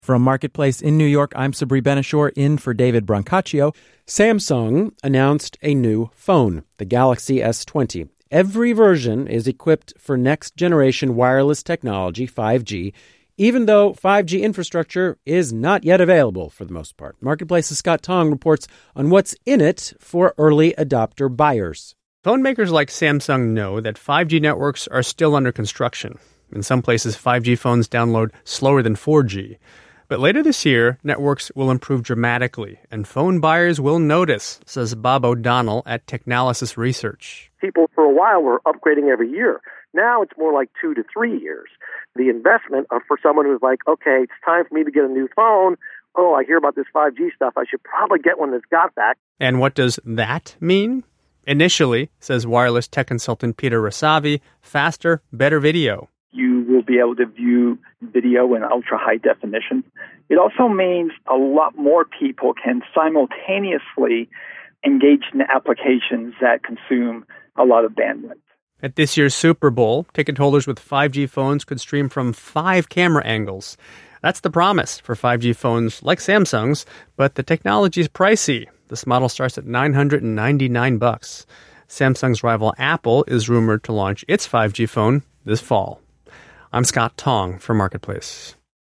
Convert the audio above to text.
From Marketplace in New York, I'm Sabri Ben-Achour in for David Brancaccio. Samsung announced a new phone, the Galaxy S20. Every version is equipped for next-generation wireless technology, 5G, even though 5G infrastructure is not yet available for the most part. Marketplace's Scott Tong reports on what's in it for early adopter buyers. Phone makers like Samsung know that 5G networks are still under construction. In some places, 5G phones download slower than 4G. But later this year, networks will improve dramatically, and phone buyers will notice, says Bob O'Donnell at Technalysis Research. People for a while were upgrading every year. Now it's more like 2 to 3 years. The investment for someone who's like, okay, it's time for me to get a new phone. Oh, I hear about this 5G stuff. I should probably get one that's got that. And what does that mean? Initially, says wireless tech consultant Peter Rasavi, faster, better video. You will be able to view video in ultra-high definition. It also means a lot more people can simultaneously engage in applications that consume a lot of bandwidth. At this year's Super Bowl, ticket holders with 5G phones could stream from 5 camera angles. That's the promise for 5G phones like Samsung's, but the technology is pricey. This model starts at $999. Samsung's rival Apple is rumored to launch its 5G phone this fall. I'm Scott Tong for Marketplace.